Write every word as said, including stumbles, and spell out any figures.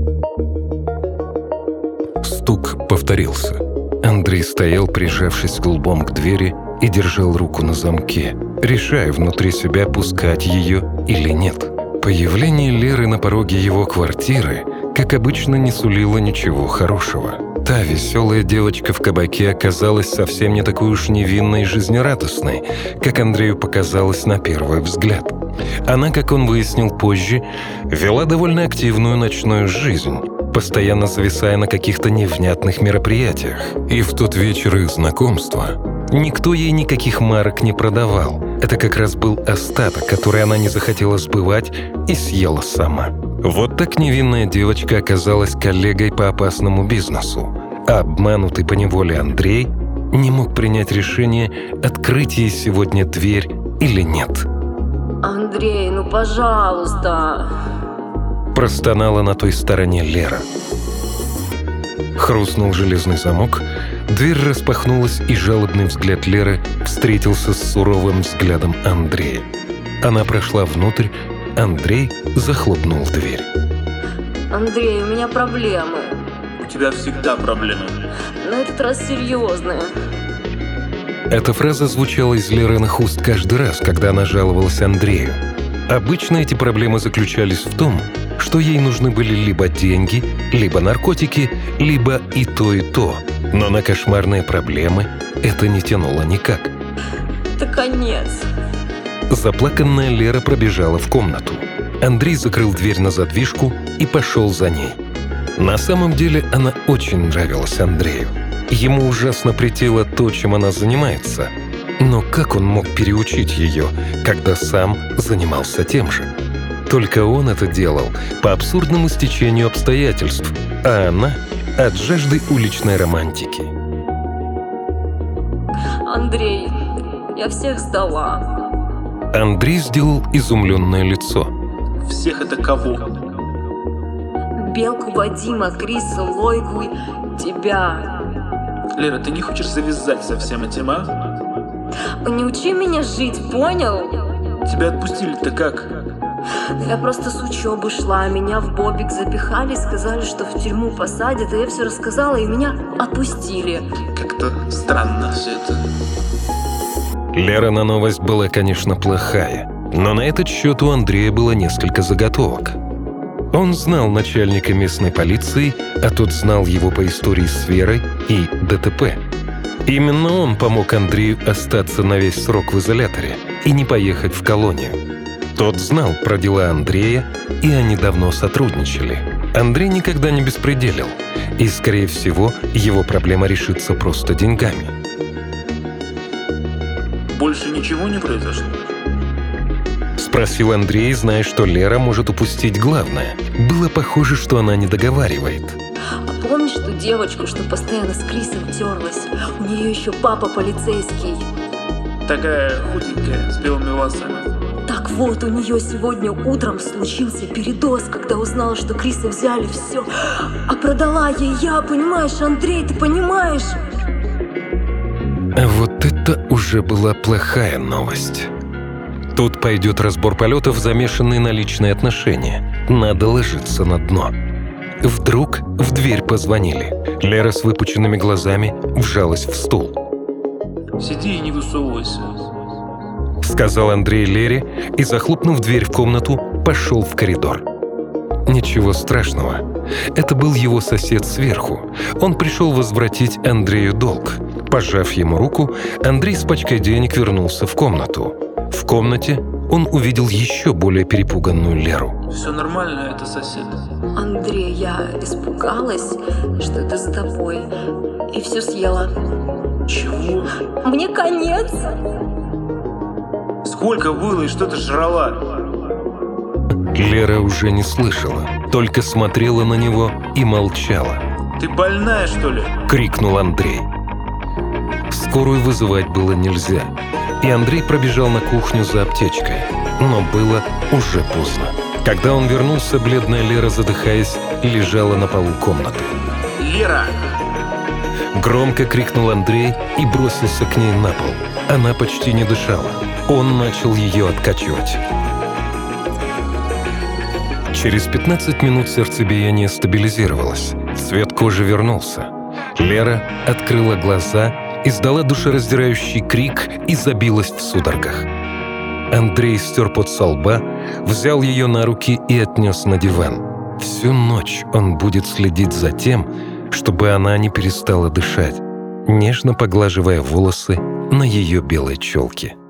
Стук повторился. Андрей стоял, прижавшись лбом к двери, и держал руку на замке, решая внутри себя, пускать ее или нет. Появление Леры на пороге его квартиры, как обычно, не сулило ничего хорошего. Та веселая девочка в кабаке оказалась совсем не такой уж невинной и жизнерадостной, как Андрею показалось на первый взгляд. Она, как он выяснил позже, вела довольно активную ночную жизнь, постоянно зависая на каких-то невнятных мероприятиях. И в тот вечер их знакомства никто ей никаких марок не продавал. Это как раз был остаток, который она не захотела сбывать и съела сама. Вот так невинная девочка оказалась коллегой по опасному бизнесу, а обманутый поневоле Андрей не мог принять решение, открыть ей сегодня дверь или нет. «Андрей, ну пожалуйста!» Простонала на той стороне Лера. Хрустнул железный замок, дверь распахнулась, и жалобный взгляд Леры встретился с суровым взглядом Андрея. Она прошла внутрь, Андрей захлопнул дверь. «Андрей, у меня проблемы». У тебя всегда проблемы. На этот раз серьезные. Эта фраза звучала из Лериных уст каждый раз, когда она жаловалась Андрею. Обычно эти проблемы заключались в том, что ей нужны были либо деньги, либо наркотики, либо и то, и то. Но на кошмарные проблемы это не тянуло никак. Это конец. Заплаканная Лера пробежала в комнату. Андрей закрыл дверь на задвижку и пошел за ней. На самом деле она очень нравилась Андрею. Ему ужасно претело то, чем она занимается. Но как он мог переучить ее, когда сам занимался тем же? Только он это делал по абсурдному стечению обстоятельств, а она — от жажды уличной романтики. Андрей, я всех сдала. Андрей сделал изумленное лицо. Всех это кого? Белку, Вадима, Криса, Лойку, тебя. Лера, ты не хочешь завязать со всем этим, а? Не учи меня жить, понял? Тебя отпустили-то как? Я просто с учебы шла, меня в бобик запихали, сказали, что в тюрьму посадят, и я все рассказала, и меня отпустили. Как-то странно все это. Лера на новость была, конечно, плохая, но на этот счет у Андрея было несколько заготовок. Он знал начальника местной полиции, а тот знал его по истории с Верой и ДТП. Именно он помог Андрею остаться на весь срок в изоляторе и не поехать в колонию. Тот знал про дела Андрея, и они давно сотрудничали. Андрей никогда не беспределил, и, скорее всего, его проблема решится просто деньгами. Больше ничего не произошло? Спросил Андрей, зная, что Лера может упустить главное. Было похоже, что она не договаривает. А помнишь ту девочку, что постоянно с Крисом терлась? У нее еще папа полицейский. Такая худенькая, с белыми волосами. Так вот, у нее сегодня утром случился передоз, когда узнала, что Криса взяли все. А продала ей я, понимаешь, Андрей, ты понимаешь? А вот это уже была плохая новость. Тут пойдет разбор полетов, замешанный на личные отношения. Надо ложиться на дно. Вдруг в дверь позвонили. Лера с выпученными глазами вжалась в стул. «Сиди и не высовывайся», — сказал Андрей Лере и, захлопнув дверь в комнату, пошел в коридор. Ничего страшного. Это был его сосед сверху. Он пришел возвратить Андрею долг. Пожав ему руку, Андрей с пачкой денег вернулся в комнату. В комнате он увидел еще более перепуганную Леру. «Все нормально, это сосед». Андрей, я испугалась, что это за тобой, и все съела. Чего? Мне конец. Сколько было и что ты жрала? Лера уже не слышала, только смотрела на него и молчала. «Ты больная, что ли?» — крикнул Андрей. Скорую вызывать было нельзя, и Андрей пробежал на кухню за аптечкой. Но было уже поздно. Когда он вернулся, бледная Лера, задыхаясь, лежала на полу комнаты. «Лера!» Громко крикнул Андрей и бросился к ней на пол. Она почти не дышала. Он начал ее откачивать. Через пятнадцать минут сердцебиение стабилизировалось, цвет кожи вернулся. Лера открыла глаза, издала душераздирающий крик и забилась в судорогах. Андрей стер пот со лба, взял ее на руки и отнес на диван. Всю ночь он будет следить за тем, чтобы она не перестала дышать, нежно поглаживая волосы на ее белой челке.